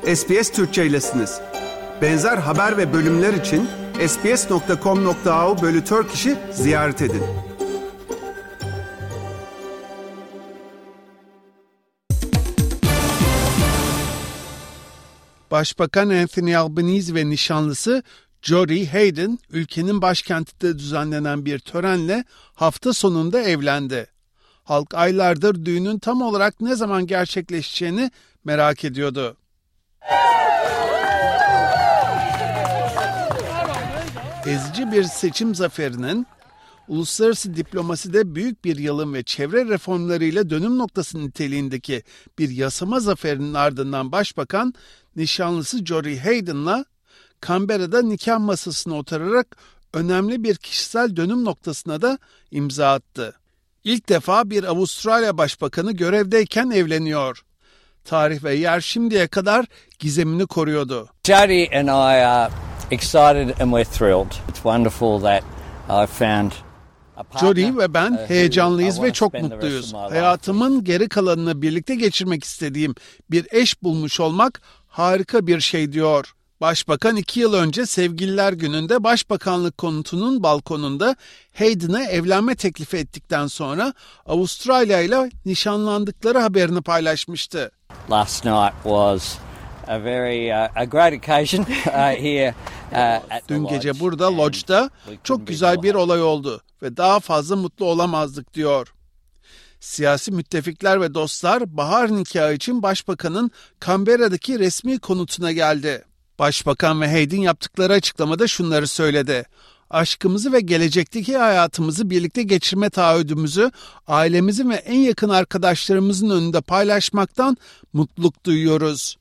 SBS Türkçe'ylesiniz. Benzer haber ve bölümler için sbs.com.au/Turkish'i ziyaret edin. Başbakan Anthony Albanese ve nişanlısı Jody Hayden, ülkenin başkentinde düzenlenen bir törenle hafta sonunda evlendi. Halk aylardır düğünün tam olarak ne zaman gerçekleşeceğini merak ediyordu. Ezici bir seçim zaferinin, uluslararası diplomaside büyük bir yılın ve çevre reformlarıyla dönüm noktası niteliğindeki bir yasama zaferinin ardından Başbakan, nişanlısı Jody Hayden'la Canberra'da nikah masasına oturarak önemli bir kişisel dönüm noktasına da imza attı. İlk defa bir Avustralya Başbakanı görevdeyken evleniyor. Tarih ve yer şimdiye kadar gizemini koruyordu. Jody and I are excited and we're thrilled. It's wonderful that I found a partner. Jody ve ben heyecanlıyız ve çok mutluyuz. Hayatımın geri kalanını birlikte geçirmek istediğim bir eş bulmuş olmak harika bir şey diyor. Başbakan 2 yıl önce Sevgililer Günü'nde Başbakanlık konutunun balkonunda Hayden'a evlenme teklifi ettikten sonra Avustralya ile nişanlandıkları haberini paylaşmıştı. Last night was a very a great occasion here at Dün gece burada Lodge'da çok güzel bir olay oldu ve daha fazla mutlu olamazdık diyor. Siyasi müttefikler ve dostlar bahar nikahı için Başbakan'ın Canberra'daki resmi konutuna geldi. Başbakan ve Hayden yaptıkları açıklamada şunları söyledi. Aşkımızı ve gelecekteki hayatımızı birlikte geçirme taahhüdümüzü ailemizin ve en yakın arkadaşlarımızın önünde paylaşmaktan mutluluk duyuyoruz.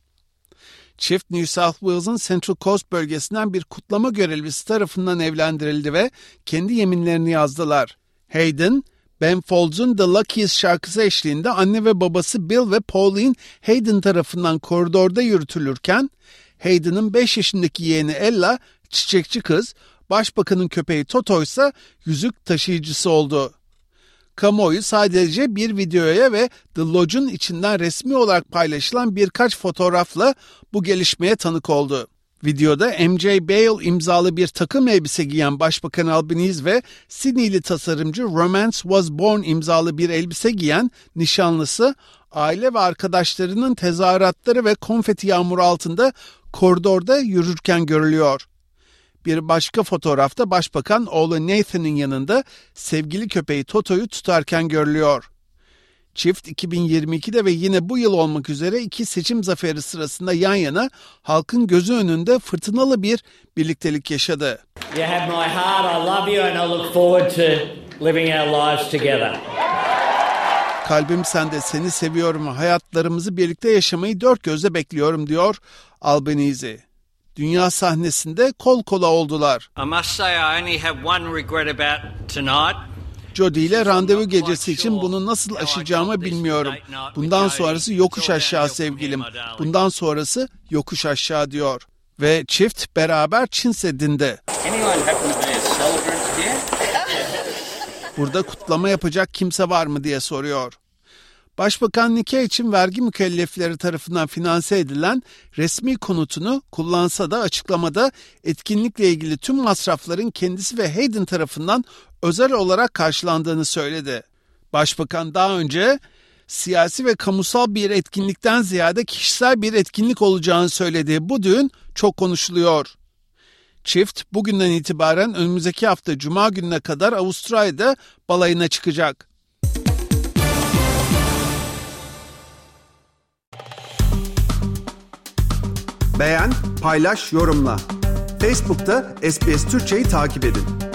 Çift New South Wales'ın Central Coast bölgesinden bir kutlama görevlisi tarafından evlendirildi ve kendi yeminlerini yazdılar. Hayden, Ben Folds'un The Luckiest şarkısı eşliğinde anne ve babası Bill ve Pauline Hayden tarafından koridorda yürütülürken, Hayden'ın 5 yaşındaki yeğeni Ella, çiçekçi kız, Başbakanın köpeği Toto ise yüzük taşıyıcısı oldu. Kamuoyu sadece bir videoya ve The Lodge'un içinden resmi olarak paylaşılan birkaç fotoğrafla bu gelişmeye tanık oldu. Videoda MJ Bale imzalı bir takım elbise giyen Başbakan Albanese ve Sydneyli tasarımcı Romance Was Born imzalı bir elbise giyen nişanlısı, aile ve arkadaşlarının tezahüratları ve konfeti yağmuru altında koridorda yürürken görülüyor. Bir başka fotoğrafta Başbakan oğlu Nathan'ın yanında sevgili köpeği Toto'yu tutarken görülüyor. Çift 2022'de ve yine bu yıl olmak üzere 2 seçim zaferi sırasında yan yana halkın gözü önünde fırtınalı bir birliktelik yaşadı. You have my heart, I love you and I look forward to living our lives together. Kalbim sende, seni seviyorum, hayatlarımızı birlikte yaşamayı dört gözle bekliyorum diyor Albanese. Dünya sahnesinde kol kola oldular. I must say I only have one regret about tonight. Jody ile randevu gecesi için bunu nasıl aşacağımı bilmiyorum. Bundan sonrası yokuş aşağı sevgilim. Bundan sonrası yokuş aşağı diyor. Ve çift beraber Çin Seddi'nde. Burada kutlama yapacak kimse var mı diye soruyor. Başbakan nikah için vergi mükellefleri tarafından finanse edilen resmi konutunu kullansa da açıklamada etkinlikle ilgili tüm masrafların kendisi ve Hayden tarafından özel olarak karşılandığını söyledi. Başbakan daha önce siyasi ve kamusal bir etkinlikten ziyade kişisel bir etkinlik olacağını söylediği bu düğün çok konuşuluyor. Çift bugünden itibaren önümüzdeki hafta Cuma gününe kadar Avustralya'da balayına çıkacak. Beğen, paylaş, yorumla. Facebook'ta SBS Türkçe'yi takip edin.